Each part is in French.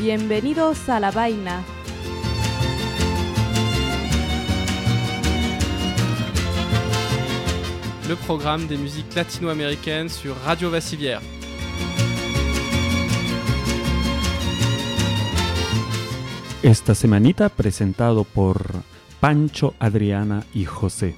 Bienvenidos à la Vaina. Le programme des musiques latino-américaines sur Radio Vassivière. Esta semanita presentado por Pancho, Adriana y José.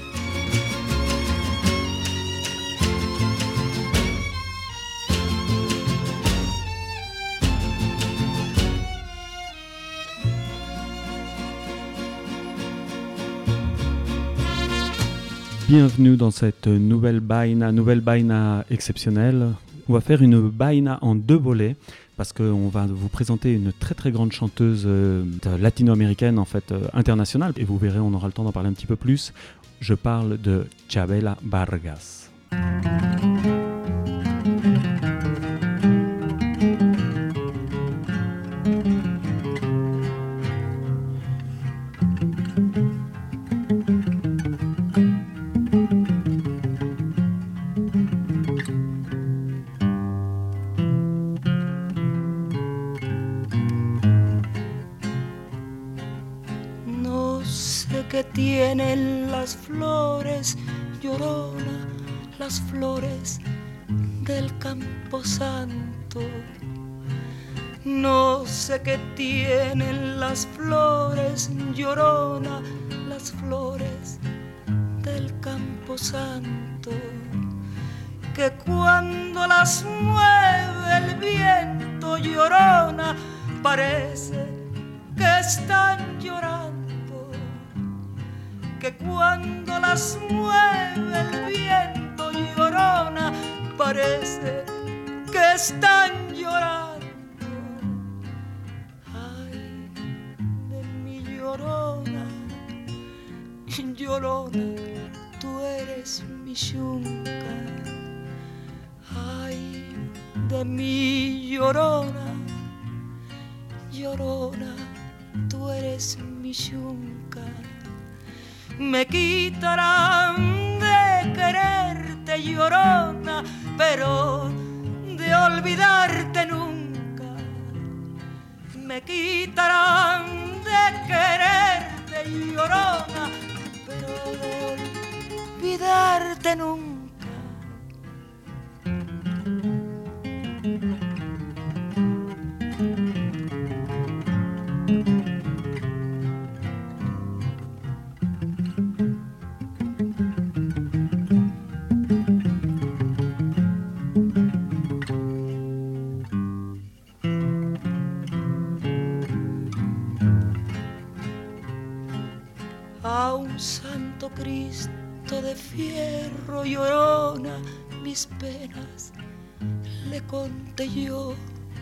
Bienvenue dans cette nouvelle baina exceptionnelle. On va faire une baina en deux volets parce qu'on va vous présenter une très très grande chanteuse latino-américaine, en fait internationale. Et vous verrez, on aura le temps d'en parler un petit peu plus. Je parle de Chabela Vargas. Que tienen las flores, llorona, las flores del Camposanto. No sé qué tienen las flores, llorona, las flores del Camposanto, que cuando las mueve el viento, llorona, parece que están llorando. Que cuando las mueve el viento, llorona, parece que están llorando. Ay, de mi llorona, llorona, tú eres mi yunca. Ay, de mi llorona, llorona, tú eres mi yunca. Me quitarán de quererte, llorona, pero de olvidarte nunca. Me quitarán de quererte, llorona, pero de olvidarte nunca. A un santo Cristo de fierro, llorona, mis penas le conté yo.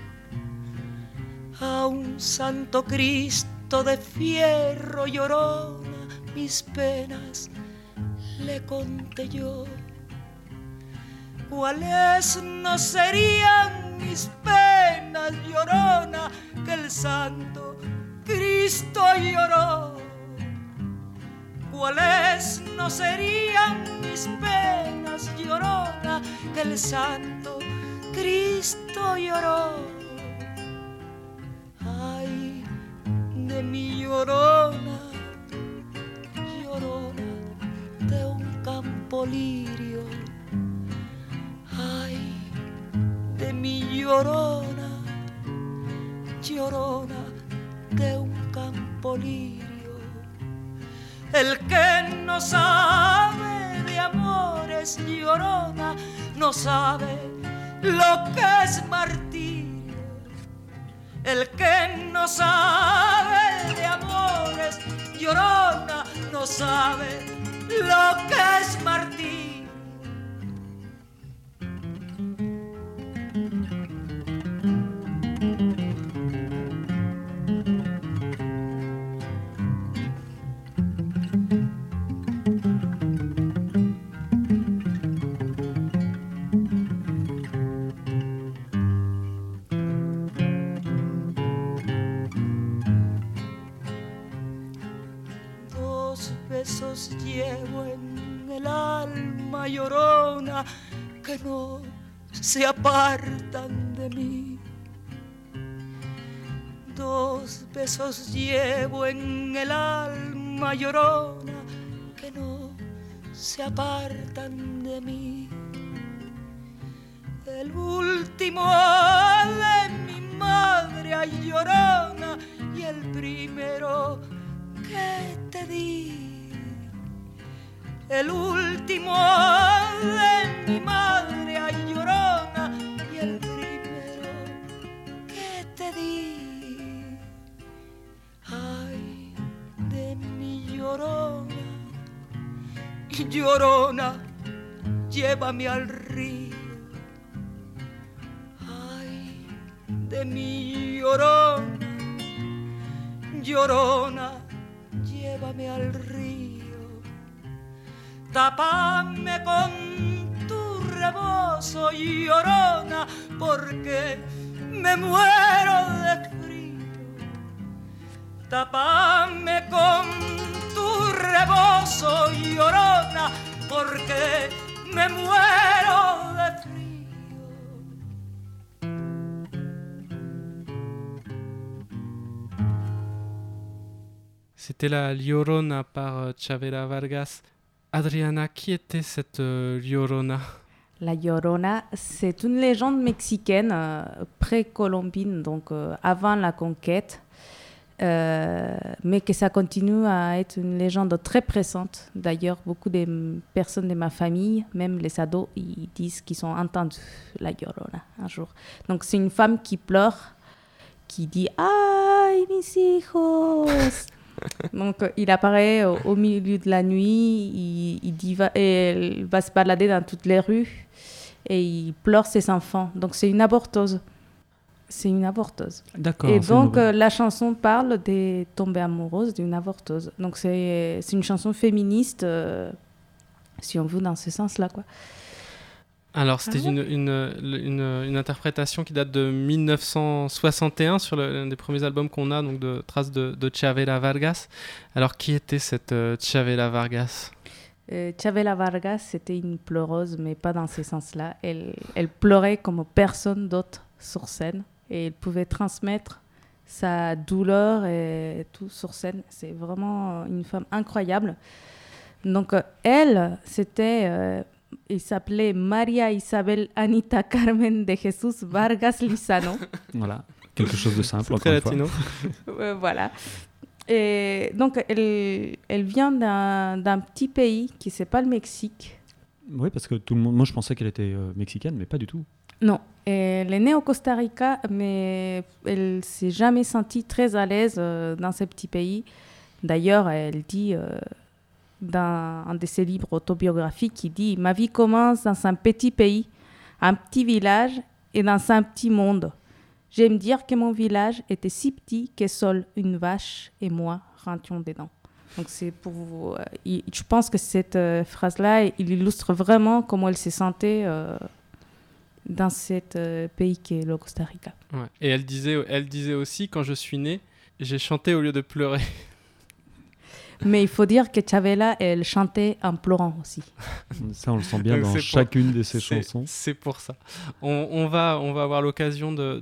A un santo Cristo de fierro, llorona, mis penas le conté yo. ¿Cuáles no serían mis penas, llorona, que el santo Cristo lloró? ¿Cuáles no serían mis penas, llorona, que el santo Cristo lloró? Ay, de mi llorona, llorona de un campo lirio. Ay, de mi llorona, llorona de un campo lirio. El que no sabe de amores, llorona, no sabe lo que es martirio. El que no sabe de amores, llorona, no sabe lo que es martirio. Besos llevo en el alma, llorona, que no se apartan de mí. tus besos llevo en el alma, llorona, que no se apartan de mí. El último de mi madre, ay, llorona, y el primero que te di. El último de mi madre, ay, llorona, y el primero que te di. Ay, de mi llorona, llorona, llévame al río. Ay, de mi llorona, llorona, llévame al río. Tápame con tu rebozo, llorona, porque me muero de frío. Tápame con tu rebozo, llorona, porque me muero de frío. C'était la Llorona par Chavela Vargas. Adriana, qui était cette Llorona? La Llorona, c'est une légende mexicaine pré-colombine, donc avant la conquête, mais que ça continue à être une légende très présente. D'ailleurs, beaucoup de personnes de ma famille, même les ados, ils disent qu'ils ont entendu la Llorona un jour. Donc c'est une femme qui pleure, qui dit « Ay, mis hijos !» Donc, il apparaît au milieu de la nuit, elle va se balader dans toutes les rues et il pleure ses enfants. Donc, c'est une avorteuse. D'accord. Et donc, la chanson parle de tomber amoureuse d'une avorteuse. Donc, c'est une chanson féministe, si on veut, dans ce sens-là, quoi. Alors, c'était une interprétation qui date de 1961 sur l'un des premiers albums qu'on a, donc de traces de Chavela Vargas. Alors, qui était cette Chavela Vargas? Chavela Vargas, c'était une pleureuse, mais pas dans ce sens-là. Elle pleurait comme personne d'autre sur scène et elle pouvait transmettre sa douleur et tout sur scène. C'est vraiment une femme incroyable. Donc, elle, c'était... il s'appelait Maria Isabel Anita Carmen de Jesus Vargas Lizano. Voilà, quelque chose de simple, encore une latino. fois. Voilà. Et donc, elle vient d'un petit pays qui n'est pas le Mexique. Oui, parce que tout le monde... Moi, je pensais qu'elle était mexicaine, mais pas du tout. Non, elle est née au Costa Rica, mais elle ne s'est jamais sentie très à l'aise dans ce petit pays. D'ailleurs, elle dit... dans un de ses livres autobiographiques, qui dit « Ma vie commence dans un petit pays, un petit village et dans un petit monde. J'aime dire que mon village était si petit que seule une vache et moi rentrions dedans. » Donc c'est pour je pense que cette phrase-là, il illustre vraiment comment elle se sentait dans ce pays qui est le Costa Rica. Ouais. Et elle disait aussi, quand je suis née, j'ai chanté au lieu de pleurer. Mais il faut dire que Chavela, elle chantait en pleurant aussi. Ça, on le sent bien dans chacune de ses chansons. C'est pour ça. On va avoir l'occasion de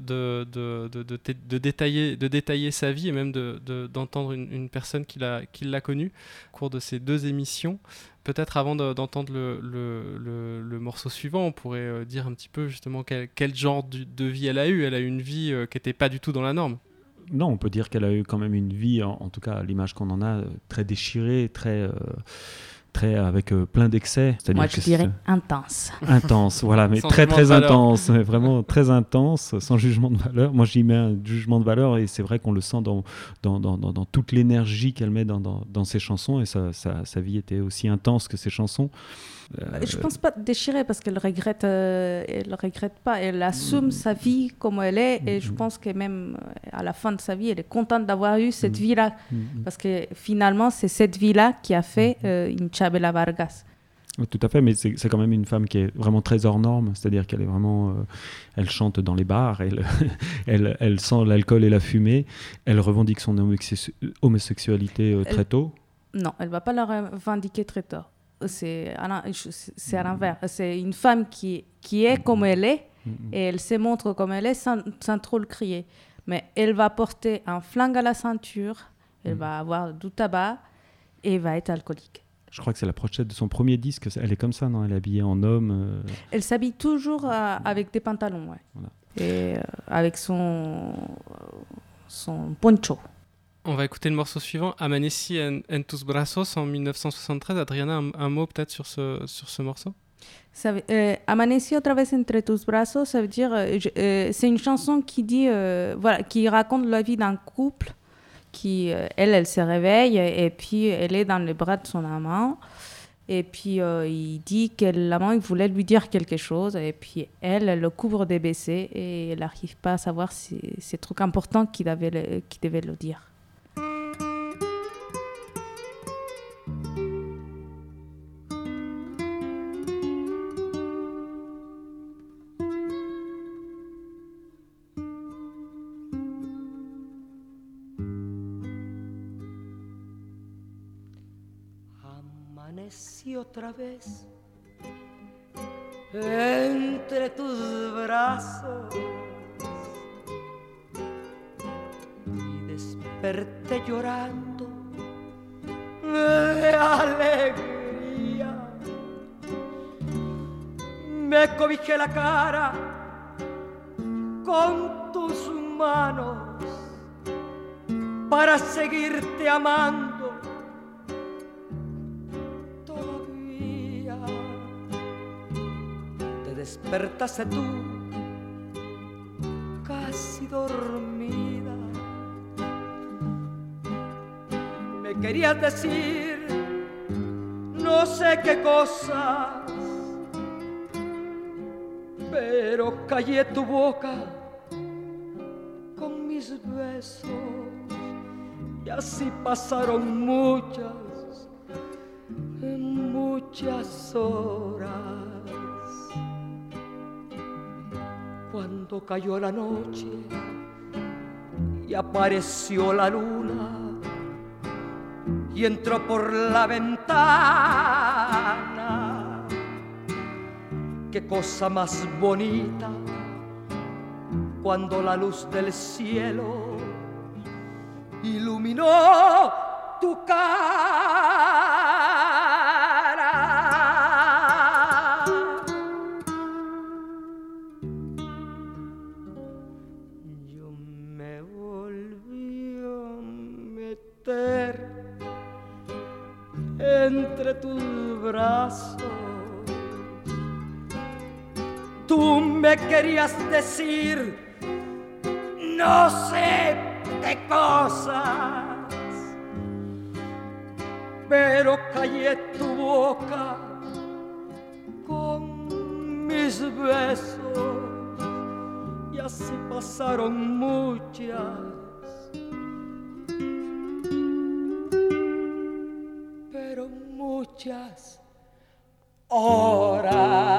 détailler sa vie et même d'entendre une personne qui l'a connue au cours de ces deux émissions. Peut-être avant d'entendre le morceau suivant, on pourrait dire un petit peu justement quel genre de vie elle a eu. Elle a eu une vie qui n'était pas du tout dans la norme. Non, on peut dire qu'elle a eu quand même une vie, en tout cas à l'image qu'on en a, très déchirée, très avec plein d'excès. Moi, je dirais intense. Intense, voilà, mais très intense, mais vraiment très intense, sans jugement de valeur. Moi, j'y mets un jugement de valeur et c'est vrai qu'on le sent dans toute l'énergie qu'elle met dans ses chansons, et sa vie était aussi intense que ses chansons. Je pense pas déchirée parce qu'elle regrette pas. Elle assume sa vie comme elle est, et je pense que même à la fin de sa vie, elle est contente d'avoir eu cette vie-là, parce que finalement, c'est cette vie-là qui a fait une Chavela Vargas. Tout à fait, mais c'est quand même une femme qui est vraiment très hors norme, c'est-à-dire qu'elle est vraiment, elle chante dans les bars, elle sent l'alcool et la fumée, elle revendique son homosexualité très tôt. Non, elle va pas la revendiquer très tôt. C'est à l'envers. C'est une femme qui est comme elle est, et elle se montre comme elle est sans trop le crier. Mais elle va porter un flingue à la ceinture, elle va avoir du tabac et va être alcoolique. Je crois que c'est la pochette de son premier disque. Elle est comme ça, non? Elle est habillée en homme. Elle s'habille toujours avec des pantalons, ouais. Voilà. Et avec son poncho. On va écouter le morceau suivant, Amaneci en tus brazos, en 1973. Adriana, un mot peut-être sur ce morceau? Amaneci otra vez entre tus brazos, ça veut dire... c'est une chanson qui dit... qui raconte la vie d'un couple. Elle se réveille et puis elle est dans les bras de son amant. Et puis il dit que l'amant il voulait lui dire quelque chose. Et puis elle le couvre des baisers et elle n'arrive pas à savoir si c'est un truc important qu'il devait le dire. Amanecí otra vez entre tus brazos y desperté llorando de alegría. Me cobijé la cara con tus manos para seguirte amando. Despertaste tú, casi dormida. Me querías decir no sé qué cosas, pero callé tu boca con mis besos. Y así pasaron muchas horas. Cuando cayó la noche y apareció la luna y entró por la ventana, qué cosa más bonita cuando la luz del cielo iluminó tu cara. Entre tus brazos, tú me querías decir no sé qué cosas, pero callé tu boca con mis besos y así pasaron muchas horas.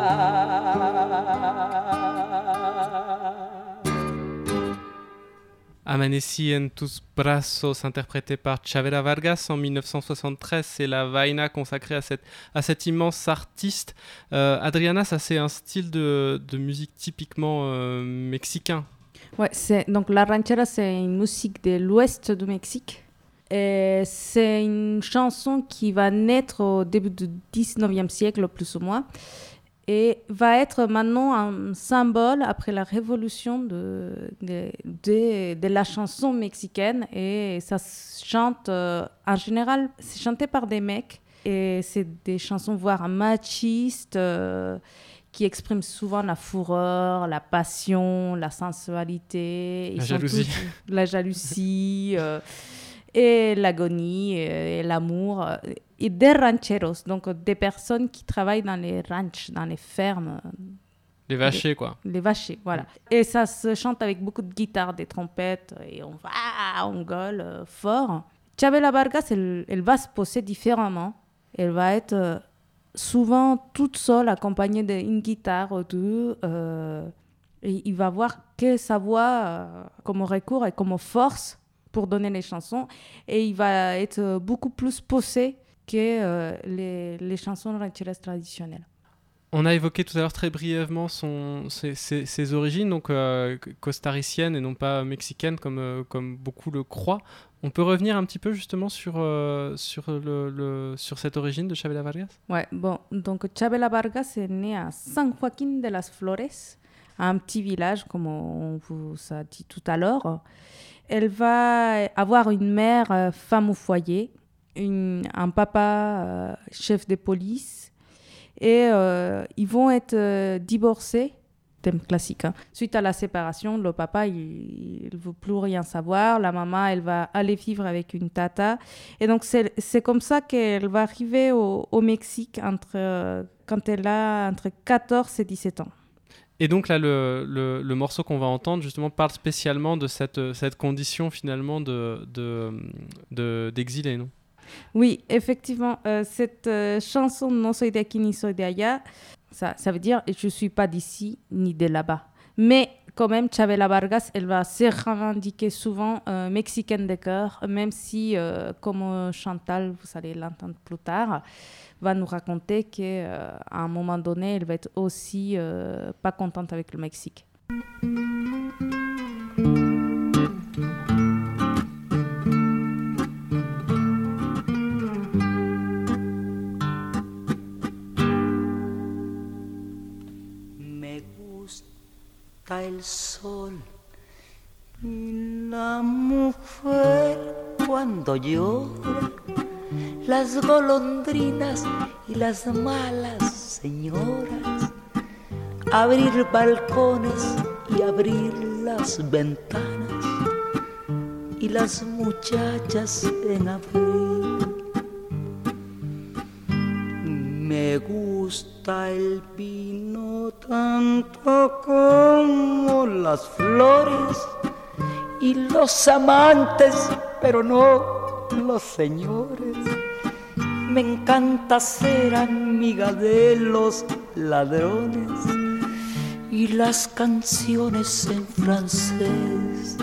Amaneci en tus brazos, interprété par Chavela Vargas en 1973, c'est la vaina consacrée à cet immense artiste. Adriana, ça c'est un style de musique typiquement mexicain. Ouais, donc la ranchera, c'est une musique de l'ouest du Mexique. Et c'est une chanson qui va naître au début du 19e siècle, plus ou moins, et va être maintenant un symbole après la révolution de la chanson mexicaine. Et ça se chante, en général, c'est chanté par des mecs, et c'est des chansons voire machistes, qui expriment souvent la fureur, la passion, la sensualité. La jalousie. Et l'agonie, et l'amour, et des rancheros, donc des personnes qui travaillent dans les ranchs, dans les fermes. Les vachers, quoi. Les vachers, voilà. Et ça se chante avec beaucoup de guitares, des trompettes, et on gueule fort. Chavela Vargas, elle va se poser différemment. Elle va être souvent toute seule, accompagnée d'une guitare ou deux. Et il va voir que sa voix, comme recours et comme force, pour donner les chansons, et il va être beaucoup plus posé que les chansons rancheras traditionnelles. On a évoqué tout à l'heure très brièvement ses origines, donc costariciennes et non pas mexicaines comme beaucoup le croient. On peut revenir un petit peu justement sur cette origine de Chavela Vargas? Ouais, bon, donc Chavela Vargas est née à San Joaquín de las Flores, un petit village, comme on vous a dit tout à l'heure. Elle va avoir une mère femme au foyer, un papa chef de police, et ils vont être divorcés. Thème classique. Hein. Suite à la séparation, le papa, il ne veut plus rien savoir. La maman, elle va aller vivre avec une tata. Et donc, c'est comme ça qu'elle va arriver au Mexique quand elle a entre 14 et 17 ans. Et donc là, le morceau qu'on va entendre, justement, parle spécialement de cette condition, finalement, d'exilé, non? Oui, effectivement. Cette chanson « No soy de aquí ni soy de allá », ça veut dire « je ne suis pas d'ici ni de là-bas ». Mais quand même, Chavela Vargas, elle va se revendiquer souvent mexicaine de cœur, même si, comme Chantal, vous allez l'entendre plus tard, va nous raconter qu'à un moment donné, elle va être aussi pas contente avec le Mexique. El sol y la mujer cuando llora, las golondrinas y las malas señoras, abrir balcones y abrir las ventanas, y las muchachas en abril. Me gusta el vino tanto como las flores y los amantes, pero no los señores. Me encanta ser amiga de los ladrones y las canciones en francés.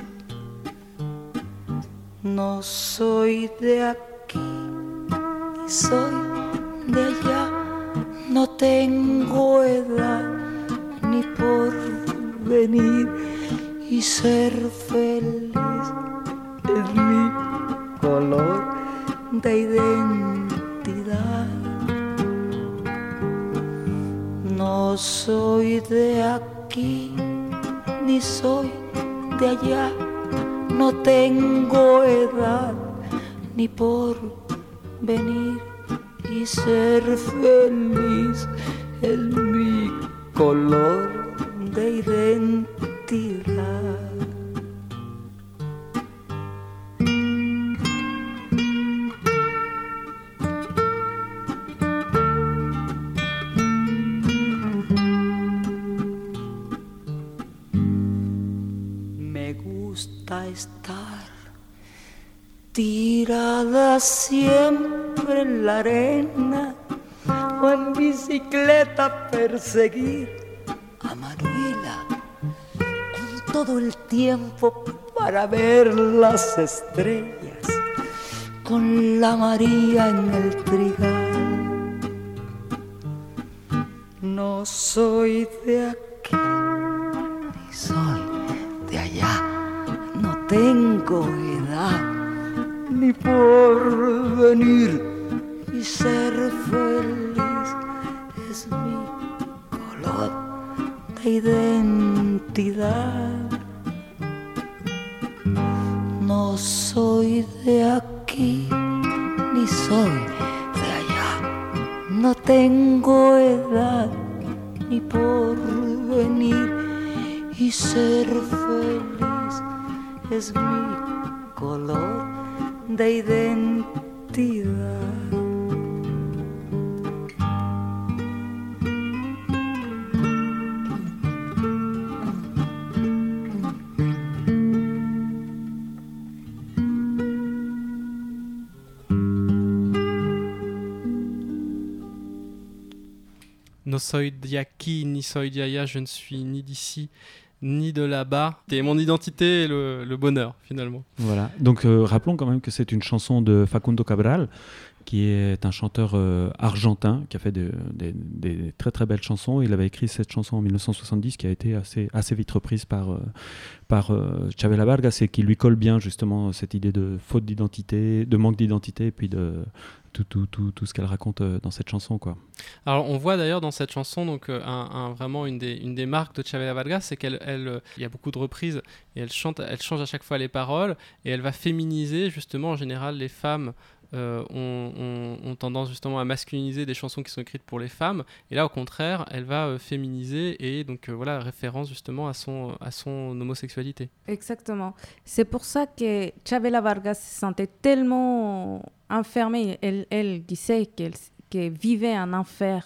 No soy de aquí, ni soy de allá. No tengo edad ni por venir y ser feliz es mi color de identidad. No soy de aquí ni soy de allá. No tengo edad ni por venir y ser feliz es mi color de identidad. Me gusta estar tirada siempre en la arena o en bicicleta perseguir a Manuela con todo el tiempo para ver las estrellas con la María en el trigal. No soy de aquí ni soy de allá, no tengo edad ni por venir y ser feliz es mi color de identidad. No soy de aquí ni soy de allá, no tengo edad ni por venir y ser feliz es mi color de identidad. No soy de aquí ni soy de allá, je ne suis ni d'ici ni de là-bas. Et mon identité est le bonheur, finalement. Voilà. Donc, rappelons quand même que c'est une chanson de Facundo Cabral qui est un chanteur argentin qui a fait des très très belles chansons. Il avait écrit cette chanson en 1970 qui a été assez vite reprise par Chavela Vargas et qui lui colle bien justement cette idée de faute d'identité, de manque d'identité et puis de tout ce qu'elle raconte dans cette chanson, quoi. Alors on voit d'ailleurs dans cette chanson donc vraiment une des marques de Chavela Vargas, c'est qu'elle il y a beaucoup de reprises et elle change à chaque fois les paroles et elle va féminiser justement en général les femmes. Ont tendance justement à masculiniser des chansons qui sont écrites pour les femmes, et là au contraire elle va féminiser et donc référence justement à son homosexualité. Exactement. C'est pour ça que Chavela Vargas se sentait tellement enfermée. Elle disait qu'elle vivait un enfer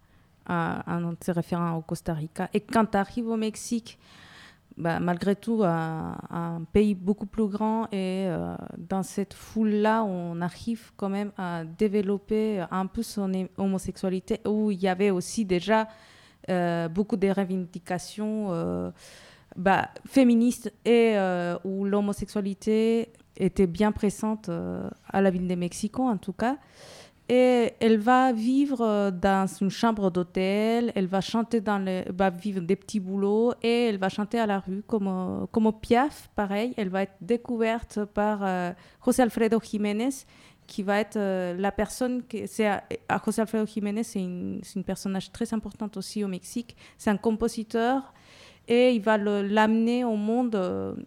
en se référant au Costa Rica, et quand tu arrives au Mexique, malgré tout, un pays beaucoup plus grand, et dans cette foule-là, on arrive quand même à développer un peu son homosexualité, où il y avait aussi déjà beaucoup de revendications féministes, et où l'homosexualité était bien présente à la ville de Mexico, en tout cas. Et elle va vivre dans une chambre d'hôtel, elle va chanter va vivre des petits boulots, et elle va chanter à la rue comme Piaf, pareil. Elle va être découverte par José Alfredo Jiménez, qui va être la personne José Alfredo Jiménez, c'est une personnage très importante aussi au Mexique. C'est un compositeur, et il va l'amener au monde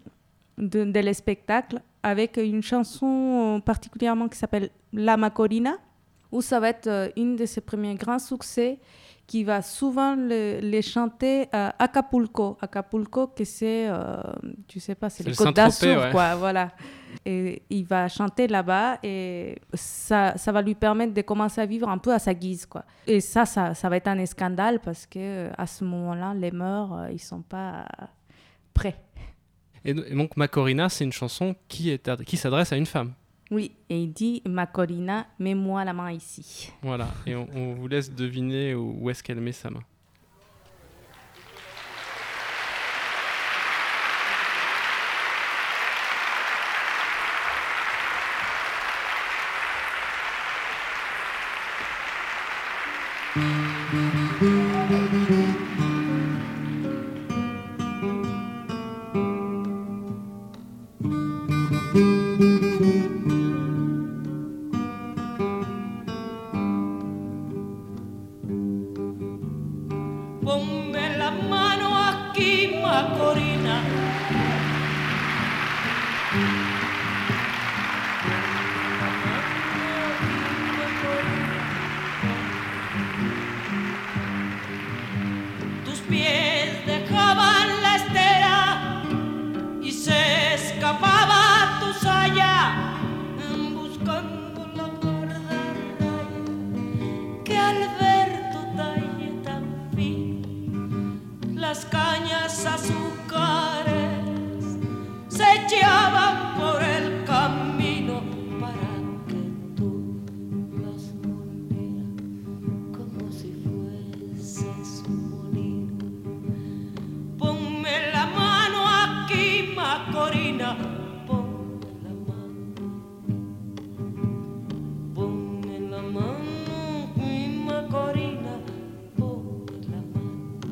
de spectacle avec une chanson particulièrement qui s'appelle La Macorina, où ça va être une de ses premiers grands succès, qui va souvent les chanter à Acapulco. Acapulco, que c'est, tu sais pas, c'est les Côtes d'Azur, ouais. Quoi, voilà. Et il va chanter là-bas, et ça va lui permettre de commencer à vivre un peu à sa guise, quoi. Et ça va être un scandale, parce que à ce moment-là, les mœurs, ils sont pas prêts. Et donc Macorina, c'est une chanson qui s'adresse à une femme. Oui, et il dit « Macorina, mets-moi la main ici ». Voilà, et on vous laisse deviner où est-ce qu'elle met sa main. Ponme la mano aquí, Macorina. Tus pies dejaban la estera y se escapaba tu saya, buscando la guardarraya que Alberto talle tan fino. Las cañas azucares se echaban por el camino para que tú las volvieras como si fueses un molino. Ponme la mano aquí, Macorina, ponme la mano. Ponme la mano aquí, Macorina, ponme la mano.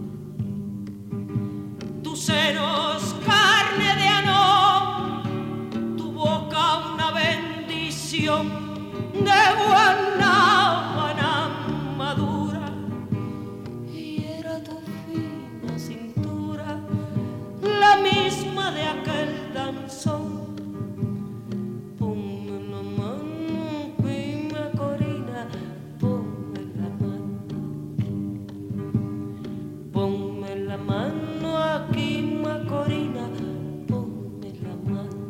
Tus senos carne de anón, tu boca una bendición de guanábana madura, y era tu fina cintura la misma de aquel danzón. Ponme la mano aquí, Macorina, ponme la mano. Ponme la mano aquí, Macorina, ponme la mano.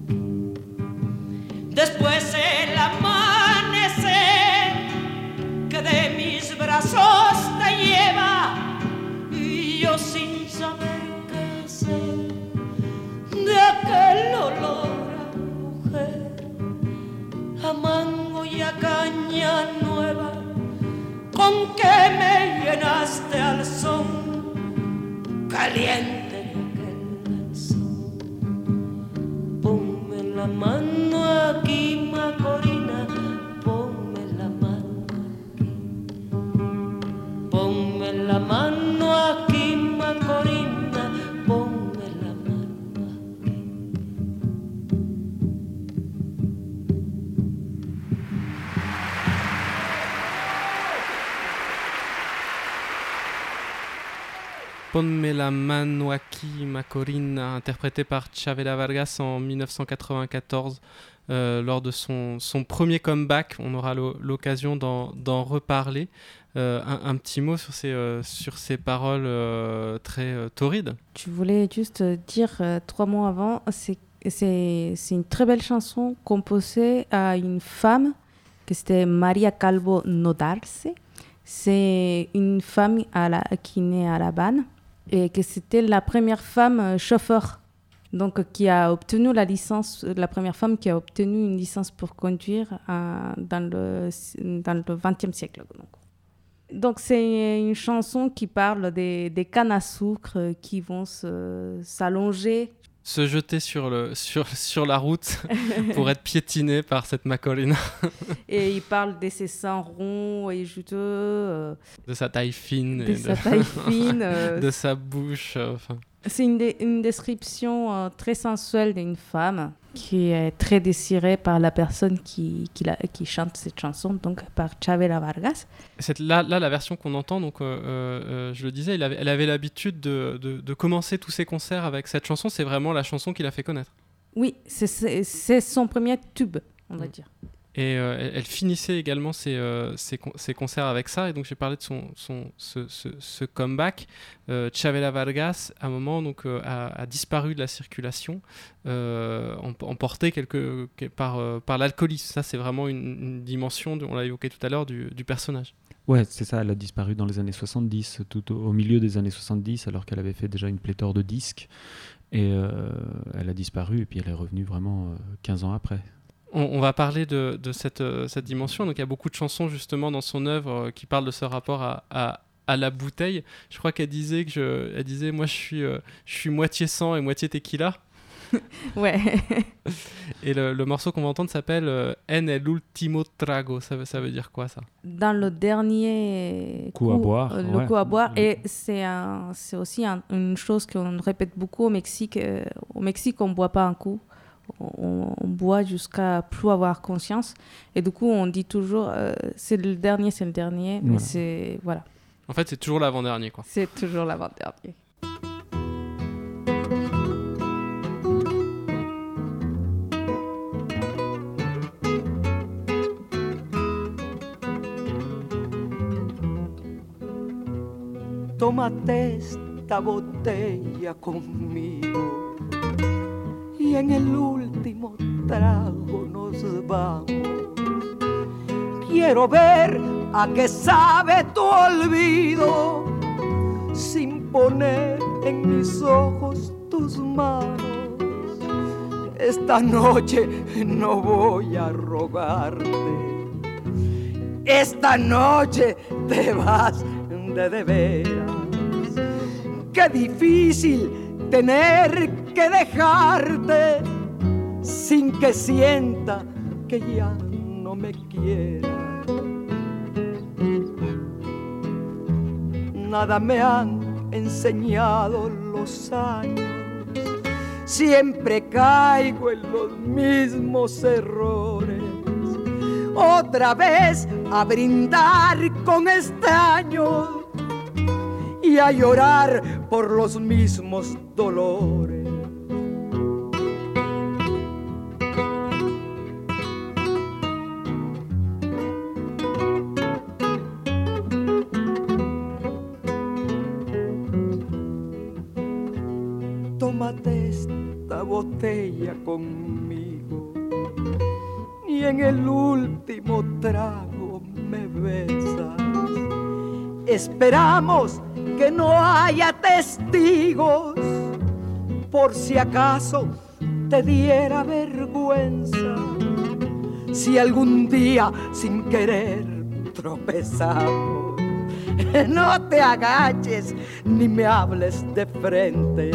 Después el amanecer que de mis brazos te lleva, y yo sin saber qué hacer de aquel olor a mujer, a mango y a caña nueva, con que me llenaste al son caliente de aquel danzón. Ponme la mano aquí, Macorina, ponme Ponme la mano aquí Macorina, interprété par Chavela Vargas en 1994. Lors de son premier comeback, on aura l'occasion d'en reparler. Un petit mot sur ces paroles très torrides. Tu voulais juste dire 3 mots avant, c'est une très belle chanson composée à une femme, que c'était Maria Calvo Nodarse. C'est une femme qui naît à La Habane et que c'était la première femme chauffeur. Donc, qui a obtenu la première femme qui a obtenu une licence pour conduire dans le XXe siècle. Donc, c'est une chanson qui parle des cannes à sucre qui vont s'allonger. Se jeter sur la route pour être piétiné par cette Macorina. Et il parle de ses seins ronds et juteux. De sa taille fine. De sa bouche. C'est une description très sensuelle d'une femme qui est très désirée par la personne qui chante cette chanson, donc par Chavela Vargas. La version qu'on entend, donc, je le disais, elle avait l'habitude de commencer tous ses concerts avec cette chanson. C'est vraiment la chanson qui l'a fait connaître. Oui, c'est son premier tube, on va dire. Et elle finissait également ses concerts avec ça. Et donc j'ai parlé de ce comeback. Chavela Vargas, à un moment, donc, a disparu de la circulation, emporté par l'alcoolisme. Ça, c'est vraiment une dimension, on l'a évoqué tout à l'heure, du personnage. Ouais, c'est ça, elle a disparu dans les années 70, tout au milieu des années 70, alors qu'elle avait fait déjà une pléthore de disques. Et elle a disparu, et puis elle est revenue vraiment 15 ans après. On va parler de cette dimension. Donc, il y a beaucoup de chansons justement dans son œuvre qui parlent de ce rapport à la bouteille. Je crois qu'elle disait moi je suis moitié sang et moitié tequila. Ouais. Et le morceau qu'on va entendre s'appelle En el último trago. Ça veut dire quoi, ça? Dans le dernier coup à boire. Coup à boire. Et c'est aussi une chose qu'on répète beaucoup au Mexique. Au Mexique, on ne boit pas un coup. On boit jusqu'à plus avoir conscience. Et du coup, on dit toujours c'est le dernier. Mais c'est... Voilà. En fait, c'est toujours l'avant-dernier, quoi. C'est toujours l'avant-dernier. Tómate esta botella conmigo y en el último trago nos vamos. Quiero ver a qué sabe tu olvido sin poner en mis ojos tus manos. Esta noche no voy a rogarte, esta noche te vas de veras. Qué difícil tener que dejarte sin que sienta que ya no me quieras. Nada me han enseñado los años, siempre caigo en los mismos errores. Otra vez a brindar con extraños y a llorar por los mismos dolores. Tómate esta botella conmigo y en el último trago me besas. Esperamos que no haya testigos por si acaso te diera vergüenza. Si algún día sin querer tropezamos, no te agaches ni me hables de frente.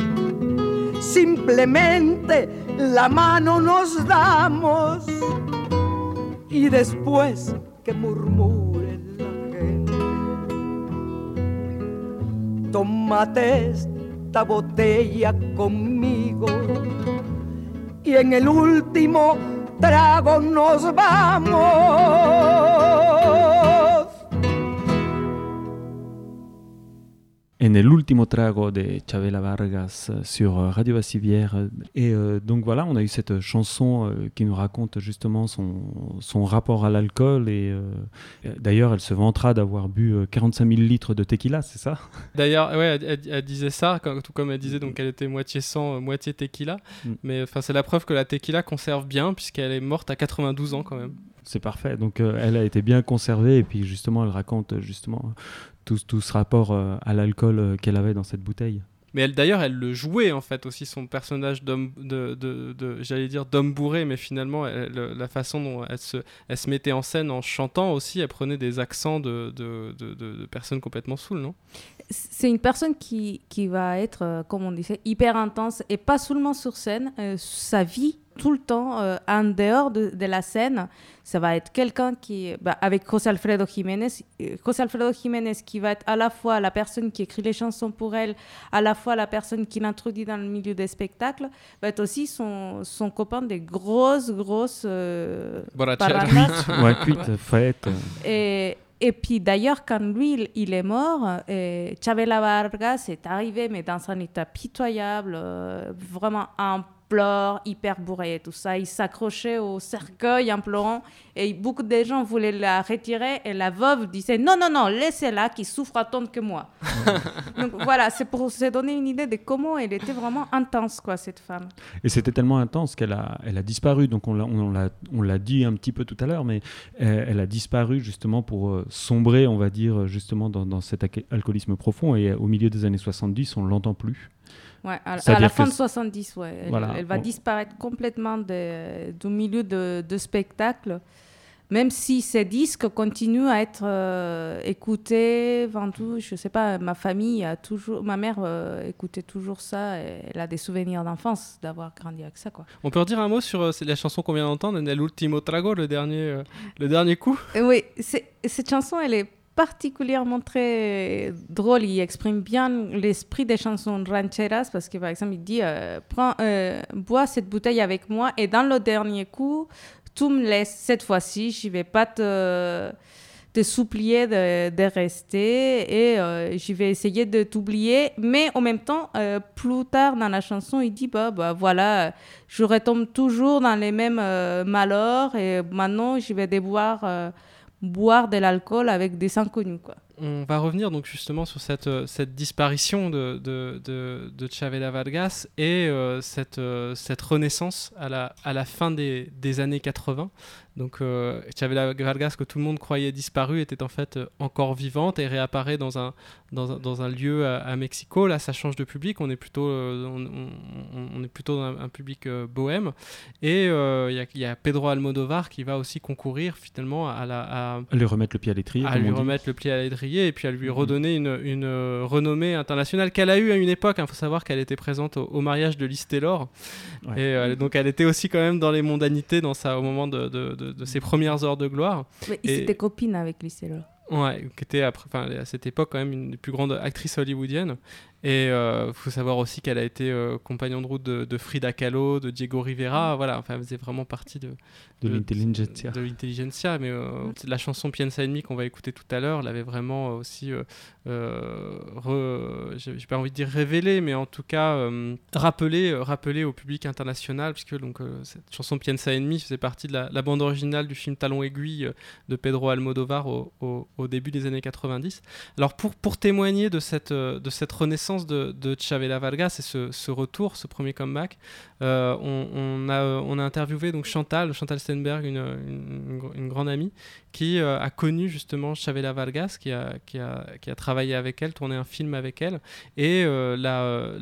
Simplemente la mano nos damos y después que murmure la gente. Tómate esta botella conmigo y en el último trago nos vamos. En el último trago de Chavela Vargas sur Radio Bassivière. Et donc voilà, on a eu cette chanson qui nous raconte justement son rapport à l'alcool. Et d'ailleurs, elle se vantera d'avoir bu 45 000 litres de tequila, c'est ça ? D'ailleurs, ouais, elle disait ça, tout comme elle disait donc qu'elle était moitié sang, moitié tequila. Mais c'est la preuve que la tequila conserve bien, puisqu'elle est morte à 92 ans quand même. C'est parfait. Donc elle a été bien conservée. Et puis justement, elle raconte justement tout ce rapport à l'alcool qu'elle avait dans cette bouteille. Mais elle le jouait en fait aussi, son personnage d'homme, j'allais dire d'homme bourré, mais finalement la façon dont elle se mettait en scène en chantant aussi, elle prenait des accents de personnes complètement saoules, non ? C'est une personne qui va être, comme on disait, hyper intense, et pas seulement sur scène, sa vie tout le temps en dehors de la scène. Ça va être quelqu'un qui, avec José Alfredo Jiménez qui va être à la fois la personne qui écrit les chansons pour elle, à la fois la personne qui l'introduit dans le milieu des spectacles, va être aussi son copain des grosses Borracheras. Ouais, cuite, fête. Et puis d'ailleurs, quand lui, il est mort, Chavela Vargas est arrivé, mais dans un état pitoyable, vraiment en pleurs, hyper bourré et tout ça. Il s'accrochait au cercueil en pleurant, et beaucoup de gens voulaient la retirer, et la veuve disait « Non, laissez-la, qui souffre autant que moi. » Donc voilà, c'est pour se donner une idée de comment elle était vraiment intense, quoi, cette femme. Et c'était tellement intense qu'elle a disparu. Donc on l'a dit un petit peu tout à l'heure, mais elle a disparu justement pour sombrer, on va dire, justement dans cet alcoolisme profond. Et au milieu des années 70, on ne l'entend plus. Ouais, à la fin de 70, elle va disparaître complètement du milieu de spectacle, même si ces disques continuent à être écoutés, vendus. Je ne sais pas, ma mère écoutait toujours ça, et elle a des souvenirs d'enfance d'avoir grandi avec ça, quoi. On peut redire un mot sur la chanson qu'on vient d'entendre, Nel Último Trago, le dernier coup. Oui, cette chanson, elle est particulièrement très drôle. Il exprime bien l'esprit des chansons rancheras, parce que par exemple il dit bois cette bouteille avec moi, et dans le dernier coup tu me laisses, cette fois-ci je vais pas te supplier de rester, et je vais essayer de t'oublier, mais en même temps plus tard dans la chanson il dit voilà, je retombe toujours dans les mêmes malheurs, et maintenant je vais devoir boire de l'alcool avec des inconnus, quoi. On va revenir donc justement sur cette disparition de Chavela Vargas et cette renaissance à la fin des années 80. Donc Chavela Vargas, que tout le monde croyait disparue, était en fait encore vivante et réapparaît dans un lieu à Mexico. Là, ça change de public. On est plutôt dans un public bohème. Et il y a Pedro Almodóvar qui va aussi concourir finalement à lui remettre le pied à l'étrier. Et puis à lui redonner une renommée internationale qu'elle a eue à une époque. Il faut savoir qu'elle était présente au mariage de Liz Taylor. Ouais. Et donc elle était aussi quand même dans les mondanités au moment de ses premières heures de gloire. Mais il était copine avec Liz Taylor. Ouais, qui était à cette époque quand même une des plus grandes actrices hollywoodiennes. Et faut savoir aussi qu'elle a été compagnon de route de Frida Kahlo, de Diego Rivera. Voilà, enfin, elle faisait vraiment partie de l'intelligentsia. De l'intelligentsia, mais la chanson Piensa en mí qu'on va écouter tout à l'heure l'avait vraiment aussi, j'ai pas envie de dire révélé, mais en tout cas rappelé au public international, puisque donc cette chanson Piensa en mí faisait partie de la bande originale du film Talon aiguille de Pedro Almodóvar au début des années 90. Alors pour témoigner de cette renaissance de Chavela Vargas et ce retour, ce premier comeback, on a interviewé donc Chantal Stenberg, une grande amie qui a connu justement Chavela Vargas, qui a travaillé avec elle, tourné un film avec elle, et l'a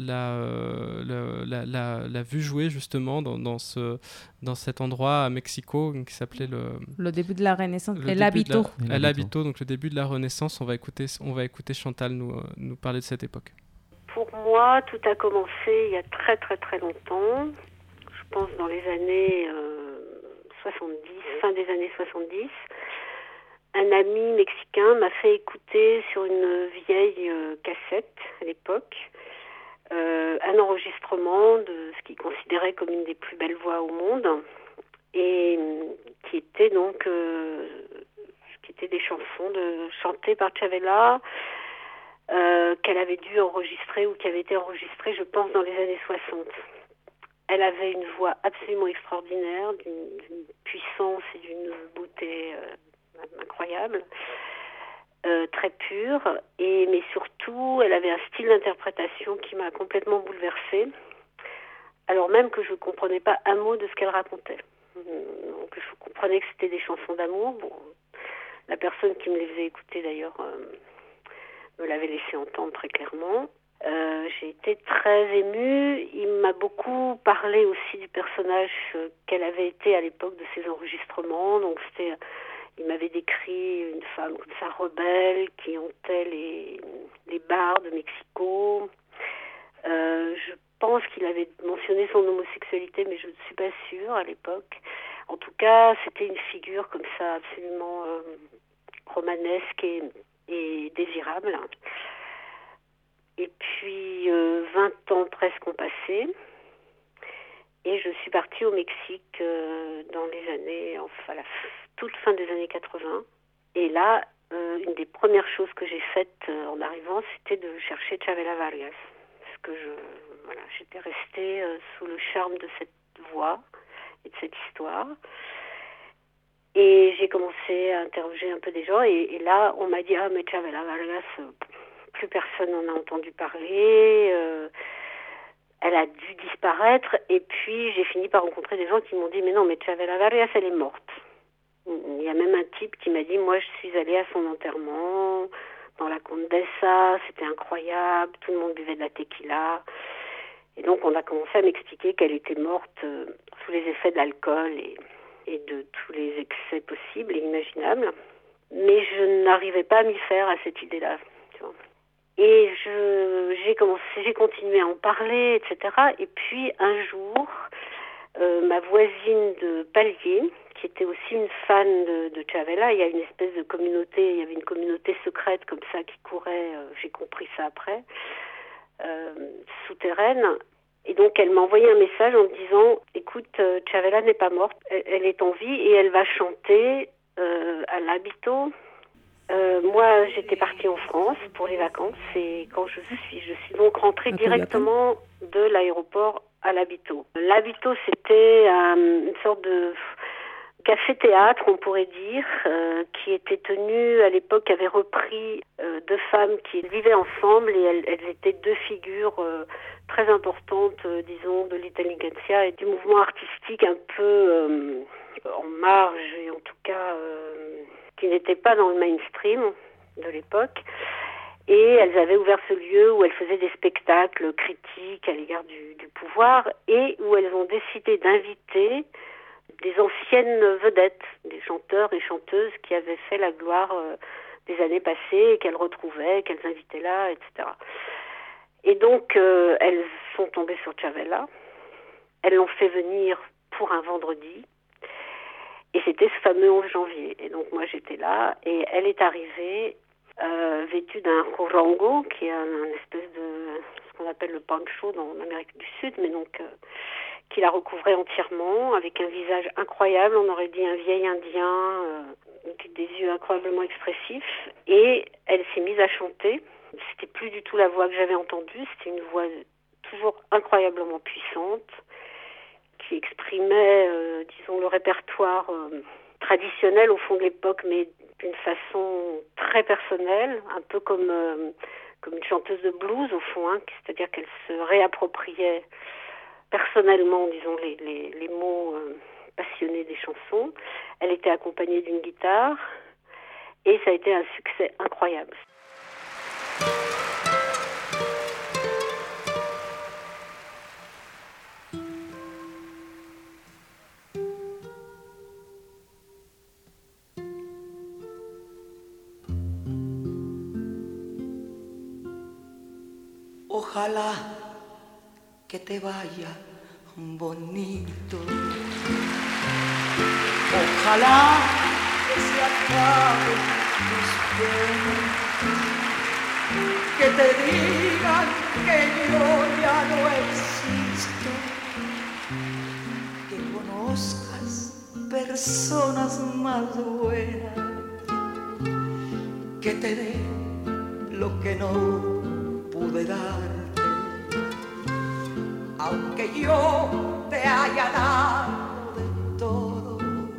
vu jouer justement dans cet endroit à Mexico qui s'appelait le début de la Renaissance, El Hábito. El Hábito, donc le début de la Renaissance. On va écouter Chantal nous parler de cette époque. Pour moi, tout a commencé il y a très très très longtemps. Je pense dans les années 70, fin des années 70. Un ami mexicain m'a fait écouter sur une vieille cassette à l'époque un enregistrement de ce qu'il considérait comme une des plus belles voix au monde, et qui était donc des chansons chantées par Chavela, qu'elle avait dû enregistrer ou qui avait été enregistrée, je pense, dans les années 60. Elle avait une voix absolument extraordinaire, d'une puissance et d'une beauté incroyable, très pure, mais surtout, elle avait un style d'interprétation qui m'a complètement bouleversée, alors même que je ne comprenais pas un mot de ce qu'elle racontait. Donc, je comprenais que c'était des chansons d'amour. Bon, la personne qui me les faisait écouter, d'ailleurs, me l'avait laissé entendre très clairement. J'ai été très émue. Il m'a beaucoup parlé aussi du personnage qu'elle avait été à l'époque de ses enregistrements. Donc il m'avait décrit une femme comme ça rebelle qui hantait les bars de Mexico. Je pense qu'il avait mentionné son homosexualité, mais je ne suis pas sûre à l'époque. En tout cas, c'était une figure comme ça absolument romanesque et désirable. Et puis, 20 ans presque ont passé. Et je suis partie au Mexique dans les années, enfin toute fin des années 80. Et là, une des premières choses que j'ai faites en arrivant, c'était de chercher Chavela Vargas. Parce que j'étais restée sous le charme de cette voix et de cette histoire. Et j'ai commencé à interroger un peu des gens. Et là, on m'a dit, ah, mais Chavela Vargas, plus personne n'en a entendu parler. Elle a dû disparaître. Et puis, j'ai fini par rencontrer des gens qui m'ont dit, mais non, mais Chavela Vargas, elle est morte. Il y a même un type qui m'a dit, moi, je suis allée à son enterrement dans la Condesa, c'était incroyable, tout le monde buvait de la tequila. Et donc, on a commencé à m'expliquer qu'elle était morte sous les effets de l'alcool et de tous les excès possibles et imaginables. Mais je n'arrivais pas à m'y faire à cette idée-là. Tu vois. Et j'ai continué à en parler, etc. Et puis, un jour, ma voisine de palier, qui était aussi une fan de Chavela, il y a une espèce de communauté, il y avait une communauté secrète comme ça qui courait, j'ai compris ça après, souterraine. Et donc elle m'a envoyé un message en me disant, écoute, Chavela n'est pas morte, elle est en vie et elle va chanter à l'Habito. Moi, j'étais partie en France pour les vacances et quand je suis donc rentrée directement de l'aéroport à l'Habito. L'Habito, c'était une sorte de café-théâtre, on pourrait dire, qui était tenu à l'époque, avait repris deux femmes qui vivaient ensemble et elles étaient deux figures très importantes, disons, de l'intelligentsia et du mouvement artistique un peu en marge et en tout cas qui n'était pas dans le mainstream de l'époque. Et elles avaient ouvert ce lieu où elles faisaient des spectacles critiques à l'égard du pouvoir et où elles ont décidé d'inviter des anciennes vedettes, des chanteurs et chanteuses qui avaient fait la gloire des années passées et qu'elles retrouvaient, qu'elles invitaient là, etc. Et donc, elles sont tombées sur Chavela. Elles l'ont fait venir pour un vendredi. Et c'était ce fameux 11 janvier. Et donc, moi, j'étais là. Et elle est arrivée vêtue d'un jorango, qui est un espèce de ce qu'on appelle le pancho dans l'Amérique du Sud, mais donc qui la recouvrait entièrement, avec un visage incroyable, on aurait dit un vieil Indien, des yeux incroyablement expressifs. Et elle s'est mise à chanter. C'était plus du tout la voix que j'avais entendue, c'était une voix toujours incroyablement puissante, qui exprimait, disons, le répertoire traditionnel au fond de l'époque, mais d'une façon très personnelle, un peu comme une chanteuse de blues au fond, hein, c'est-à-dire qu'elle se réappropriait personnellement, disons, les mots passionnés des chansons. Elle était accompagnée d'une guitare et ça a été un succès incroyable. Ojalá que te vaya bonito. Ojalá que se acaben tus penas, que te digan que yo ya no existo, que conozcas personas más buenas, que te den lo que no pude darte. Aunque yo te haya dado de todo,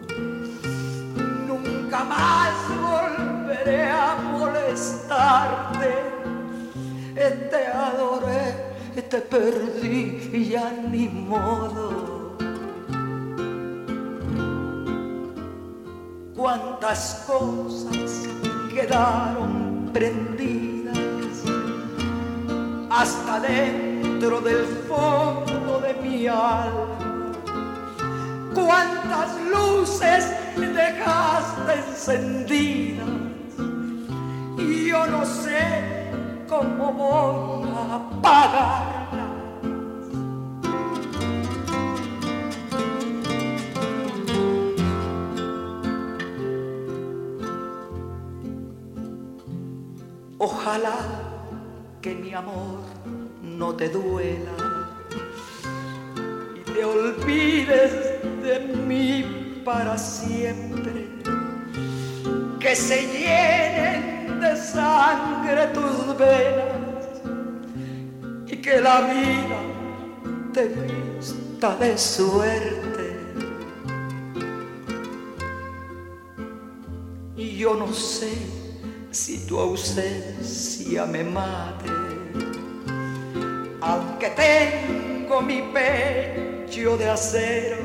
nunca más volveré a molestarte. Te adoré, te perdí y ya ni modo. Cuántas cosas quedaron prendidas hasta dentro del fondo de mi alma. Cuántas luces dejaste encendidas y yo no sé cómo voy a apagarlas. Ojalá que mi amor no te duela y te olvides de mí para siempre. Que se llenen de sangre tus venas y que la vida te vista de suerte. Y yo no sé si tu ausencia me mate, aunque tengo mi pecho de acero,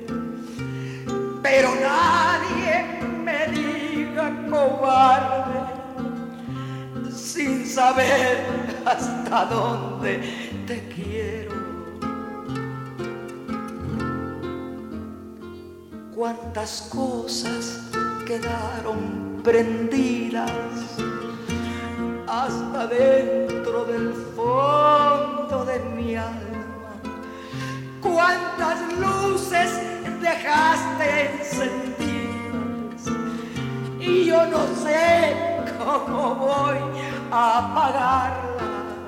pero nadie me diga cobarde sin saber hasta dónde te quiero. Cuántas cosas quedaron prendidas hasta dentro del fondo de mi alma. Cuántas luces dejaste encendidas y yo no sé cómo voy a apagarla.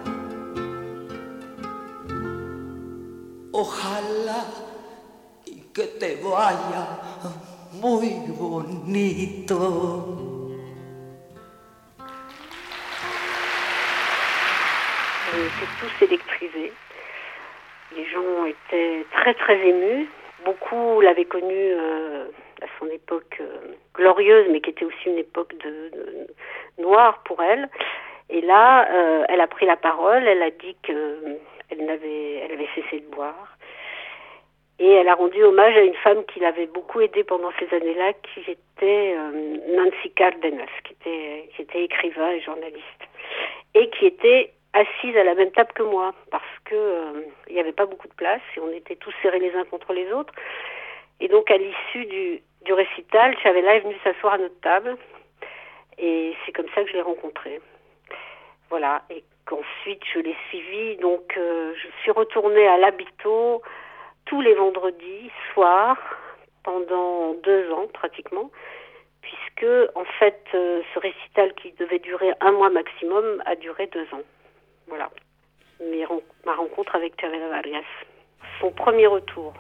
Ojalá y que te vaya muy bonito. On était tous électrisés. Les gens étaient très très émus. Beaucoup l'avaient connue à son époque glorieuse, mais qui était aussi une époque de noire pour elle. Et là, elle a pris la parole, elle a dit qu'elle avait cessé de boire. Et elle a rendu hommage à une femme qui l'avait beaucoup aidée pendant ces années-là, qui était Nancy Cardenas, qui était écrivain et journaliste. Et qui était assise à la même table que moi, parce que il n'y avait pas beaucoup de place et on était tous serrés les uns contre les autres. Et donc à l'issue du récital, Chavela est venue s'asseoir à notre table et c'est comme ça que je l'ai rencontrée. Voilà, et qu'ensuite je l'ai suivie, donc je suis retournée à l'Habito tous les vendredis soirs pendant 2 ans pratiquement, puisque en fait ce récital qui devait durer 1 mois maximum a duré 2 ans. Voilà, ma rencontre avec Chavela Vargas. Son premier retour.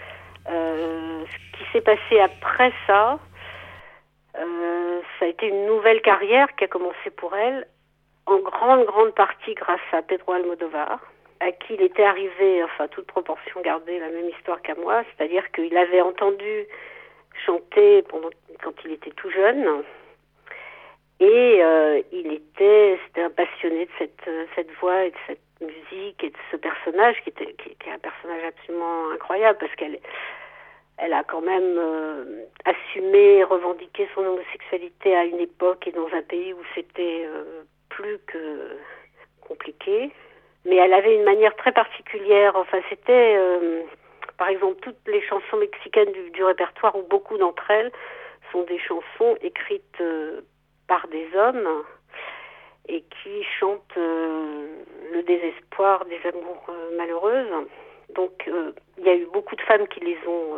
Ce qui s'est passé après ça, ça a été une nouvelle carrière qui a commencé pour elle, en grande partie grâce à Pedro Almodóvar, à qui il était arrivé, enfin toute proportion gardée, la même histoire qu'à moi, c'est-à-dire qu'il avait entendu chanter quand il était tout jeune, et c'était un passionné de cette voix et de cette musique et de ce personnage qui est un personnage absolument incroyable, parce qu'elle a quand même assumé, revendiqué son homosexualité à une époque et dans un pays où c'était plus que compliqué. Mais elle avait une manière très particulière. Enfin, c'était, par exemple, toutes les chansons mexicaines du répertoire, ou beaucoup d'entre elles, sont des chansons écrites par des hommes et qui chantent le désespoir des amours malheureuses. Donc, il y a eu beaucoup de femmes qui les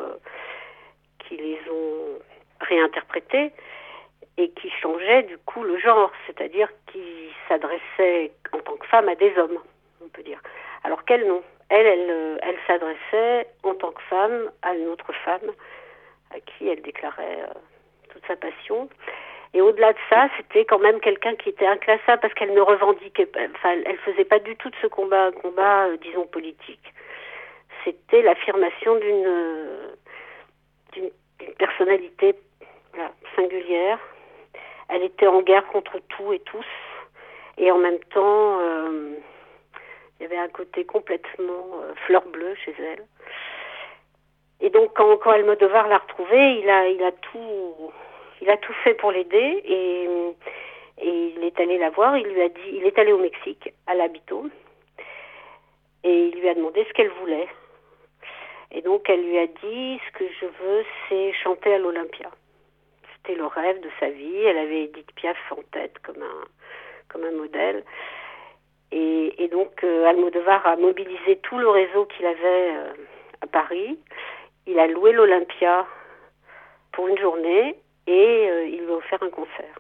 ont réinterprétées et qui changeaient du coup le genre, c'est-à-dire qui s'adressaient en tant que femmes à des hommes, on peut dire. Alors qu'elle, non. Elle s'adressait en tant que femme à une autre femme à qui elle déclarait toute sa passion. Et au-delà de ça, c'était quand même quelqu'un qui était inclassable parce qu'elle ne revendiquait pas, enfin, elle faisait pas du tout de ce combat un combat, disons, politique. C'était l'affirmation d'une personnalité, voilà, singulière. Elle était en guerre contre tout et tous. Et en même temps, il y avait un côté complètement fleur bleue chez elle. Et donc, quand Almodovar l'a retrouvée, il a tout fait pour l'aider et il est allé la voir. Il est allé au Mexique, à l'Habito, et il lui a demandé ce qu'elle voulait. Et donc, elle lui a dit, ce que je veux, c'est chanter à l'Olympia. C'était le rêve de sa vie. Elle avait Édith Piaf en tête comme un modèle. Et donc, Almodovar a mobilisé tout le réseau qu'il avait à Paris. Il a loué l'Olympia pour une journée et il lui a offert un concert.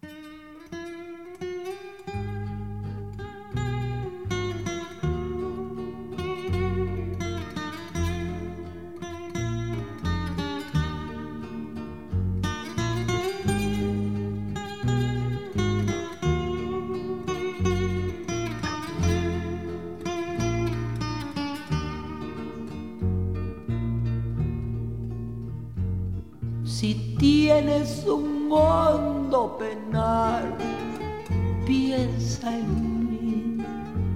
Si tienes un hondo penal, piensa en mí.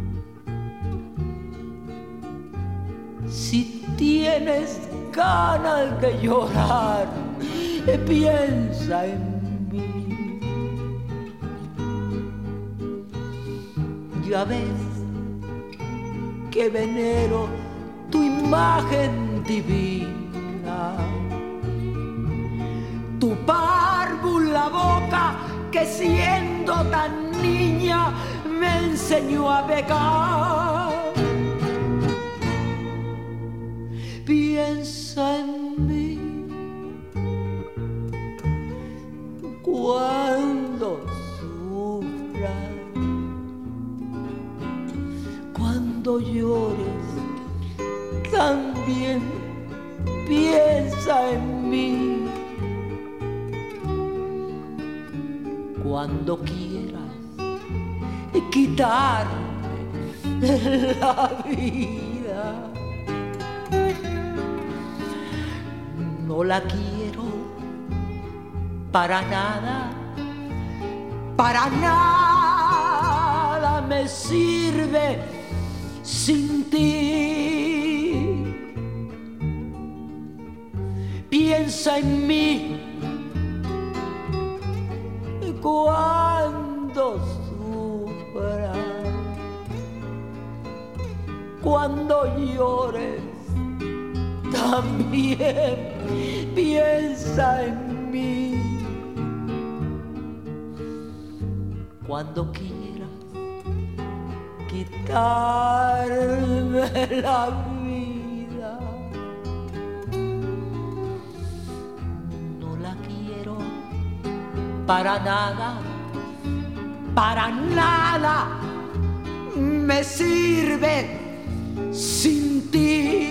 Si tienes ganas de llorar, piensa en mí. Ya ves que venero tu imagen divina, tu párvula boca que siendo tan niña me enseñó a pecar. Piensa en mí cuando sufras, cuando llores, también piensa en mí. Cuando quieras quitarme la vida, no la quiero para nada me sirve sin ti. Piensa en mí cuando sufras, cuando llores, también piensa en mí. Cuando quieras quitarme la vida, no la quiero para nada me sirve sin ti.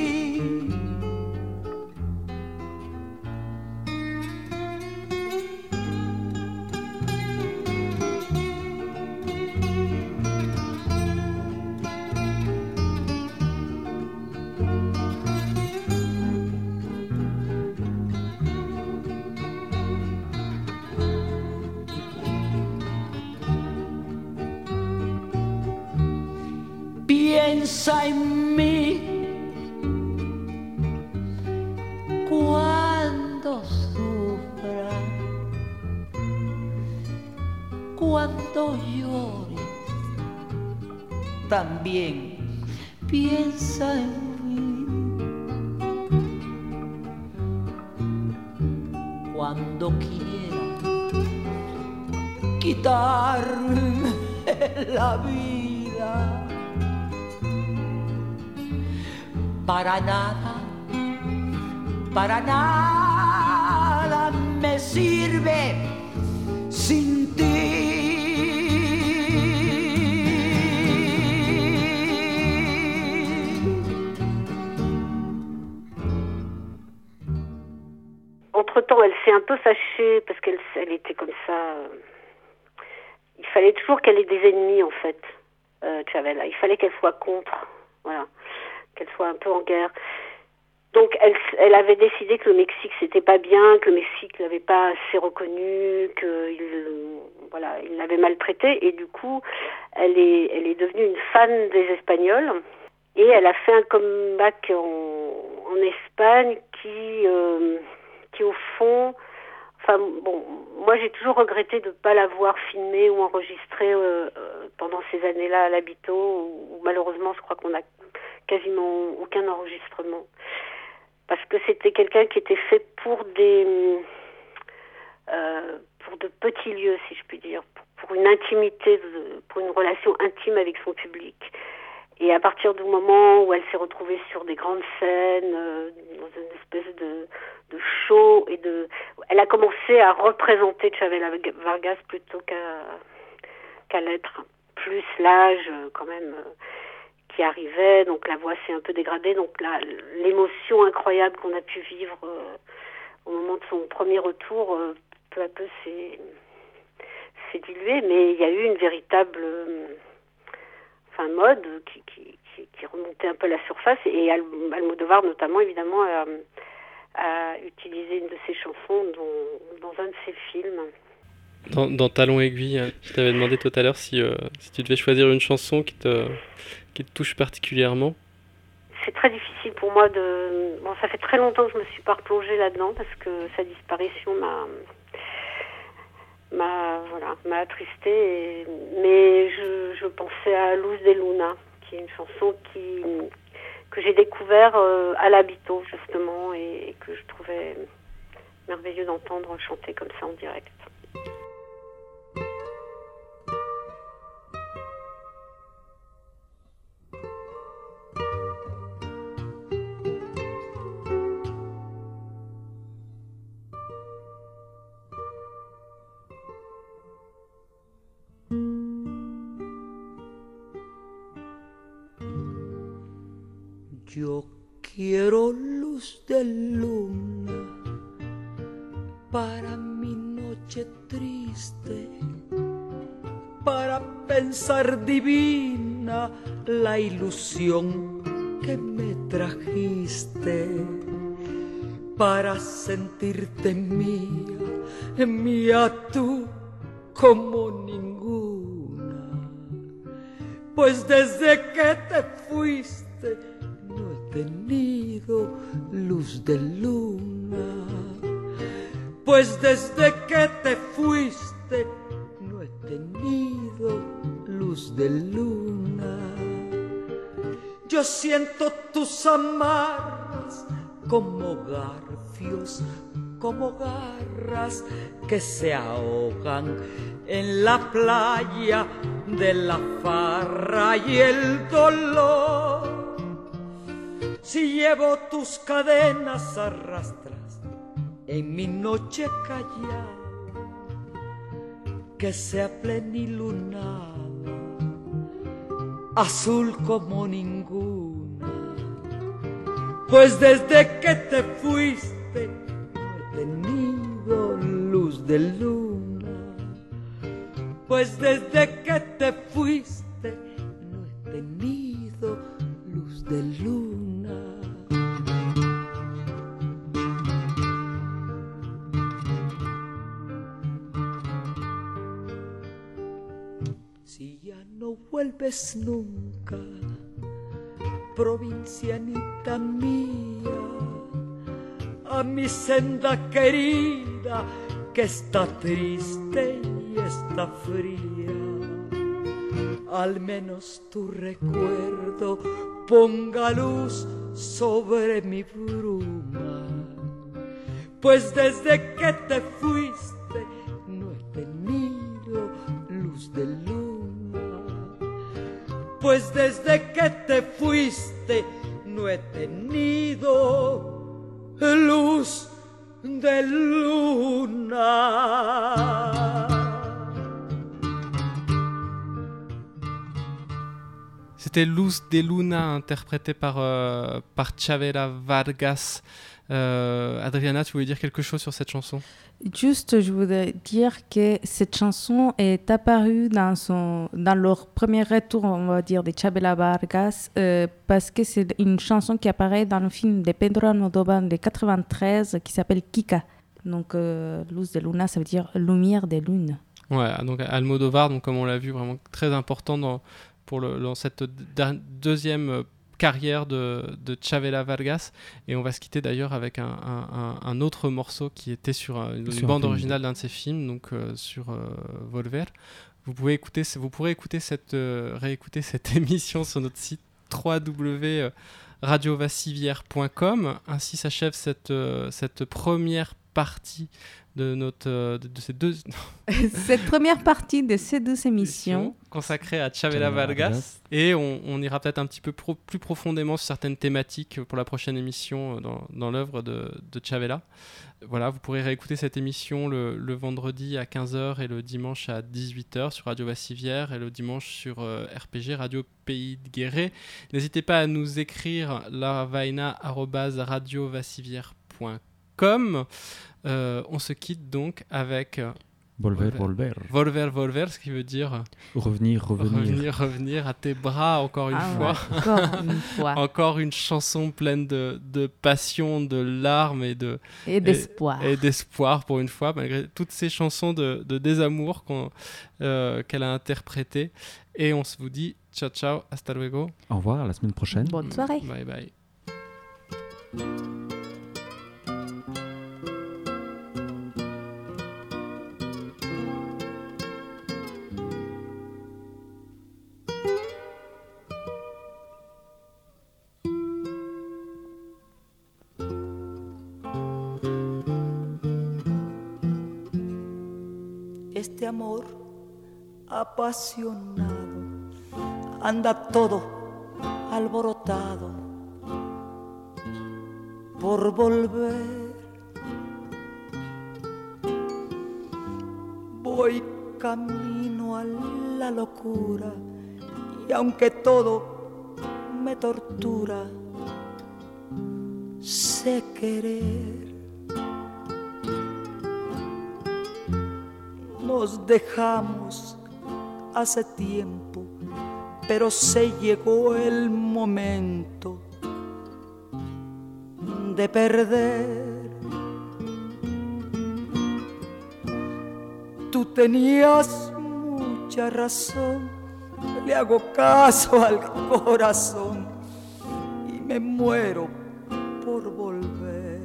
Piensa en mí cuando sufras, cuando llores, también piensa en mí. Cuando quieras quitarme la vida, para nada me sirve sin ti. Entre-temps, elle s'est un peu fâchée parce qu'elle était comme ça. Il fallait toujours qu'elle ait des ennemis, en fait, Chavela. Il fallait qu'elle soit contre, voilà, qu'elle soit un peu en guerre. Donc, elle avait décidé que le Mexique, c'était pas bien, que le Mexique l'avait pas assez reconnu, il l'avait maltraité, et du coup, elle est devenue une fan des Espagnols, et elle a fait un comeback en Espagne qui au fond, enfin bon, moi j'ai toujours regretté de ne pas l'avoir filmée ou enregistrée pendant ces années-là à l'Habito, où malheureusement je crois qu'on n'a quasiment aucun enregistrement. Parce que c'était quelqu'un qui était fait pour de petits lieux, si je puis dire, pour une intimité, pour une relation intime avec son public. Et à partir du moment où elle s'est retrouvée sur des grandes scènes, dans une espèce de show, elle a commencé à représenter Chavela Vargas plutôt qu'à l'être. Plus l'âge, quand même, qui arrivait, donc la voix s'est un peu dégradée, donc l'émotion incroyable qu'on a pu vivre au moment de son premier retour, peu à peu s'est diluée, mais il y a eu une véritable mode qui remontait un peu à la surface, et Almodovar notamment, évidemment, a utilisé une de ses chansons dans un de ses films. Dans Talons Aiguilles, je t'avais demandé tout à l'heure si tu devais choisir une chanson qui te touche particulièrement. C'est très difficile pour moi ça fait très longtemps que je me suis pas replongée là-dedans parce que sa disparition m'a attristée. Mais je pensais à Luz de Luna, qui est une chanson que j'ai découvert à l'Habito justement et que je trouvais merveilleux d'entendre chanter comme ça en direct. Yo quiero luz de luna para mi noche triste, para pensar divina la ilusión que me trajiste, para sentirte mía, mía tú como ninguna, pues desde que te fuiste no he tenido luz de luna, pues desde que te fuiste no he tenido luz de luna. Yo siento tus amarras como garfios, como garras que se ahogan en la playa de la farra y el dolor. Si llevo tus cadenas a rastras en mi noche callada, que sea plenilunada, azul como ninguna, pues desde que te fuiste no he tenido luz de luna, pues desde que te fuiste no he tenido luz de luna. Si ya no vuelves nunca, provincianita mía, a mi senda querida que está triste y está fría, al menos tu recuerdo ponga luz sobre mi bruma, pues desde que te fuiste no he tenido luz de luna, pues desde que te fuiste no he tenido luz de luna. C'était Luz de Luna interprété par Chavela Vargas. Adriana, tu voulais dire quelque chose sur cette chanson? Juste, je voudrais dire que cette chanson est apparue dans leur premier retour, on va dire, de Chabela Vargas, parce que c'est une chanson qui apparaît dans le film de Pedro Almodóvar de 1993 qui s'appelle Kika. Donc, Luz de Luna, ça veut dire lumière des lunes. Ouais, donc Almodóvar, donc comme on l'a vu, vraiment très important dans cette deuxième carrière de Chabela Vargas. Et on va se quitter d'ailleurs avec un autre morceau qui était sur une bande originale d'un de ses films, donc sur Volver. Vous pourrez réécouter cette émission sur notre site www.radiovassivière.com. Ainsi s'achève cette première partie de ces deux cette première partie de ces deux émissions consacrée à Chabela Vargas, et on ira peut-être un petit peu plus profondément sur certaines thématiques pour la prochaine émission dans l'œuvre de Chabela. Voilà, vous pourrez réécouter cette émission le vendredi à 15h et le dimanche à 18h sur Radio Vassivière, et le dimanche sur RPG Radio Pays de Guéret. N'hésitez pas à nous écrire laravaina@radiovassivière.com. On se quitte donc avec Volver. Volver, ce qui veut dire revenir à tes bras encore une fois. Ouais, encore une fois. Encore une chanson pleine de passion, de larmes et d'espoir. Et d'espoir pour une fois, malgré toutes ces chansons de désamour qu'elle a interprétées. Et on se vous dit ciao, ciao, hasta luego. Au revoir, à la semaine prochaine. Bonne soirée. Bye bye. Este amor apasionado anda todo alborotado por volver. Voy camino a la locura y aunque todo me tortura, sé querer. Nos dejamos hace tiempo, pero se llegó el momento de perder. Tú tenías mucha razón, le hago caso al corazón y me muero por volver.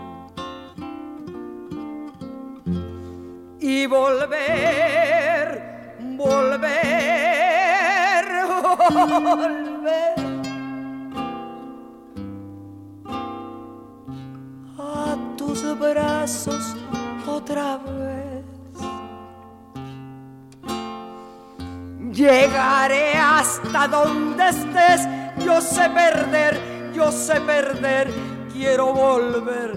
Y volver, volver, volver a tus brazos otra vez. Llegaré hasta donde estés, yo sé perder, quiero volver.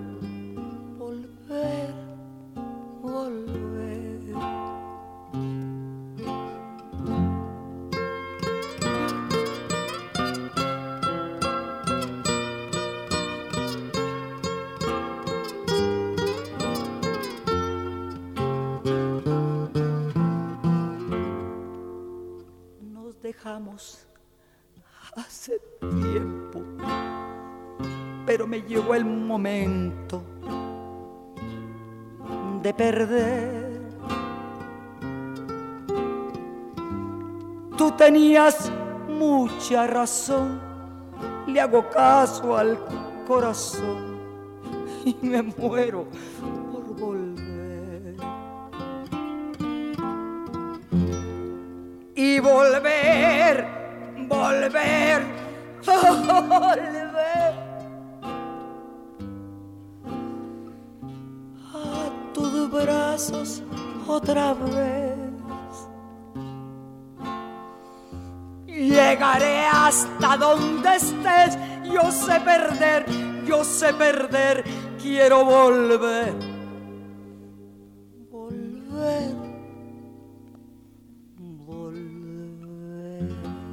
Dejamos hace tiempo, pero me llegó el momento de perder. Tú tenías mucha razón, le hago caso al corazón y me muero por volver. Y volver, volver, volver a tus brazos otra vez. Llegaré hasta donde estés, yo sé perder, quiero volver. Volver.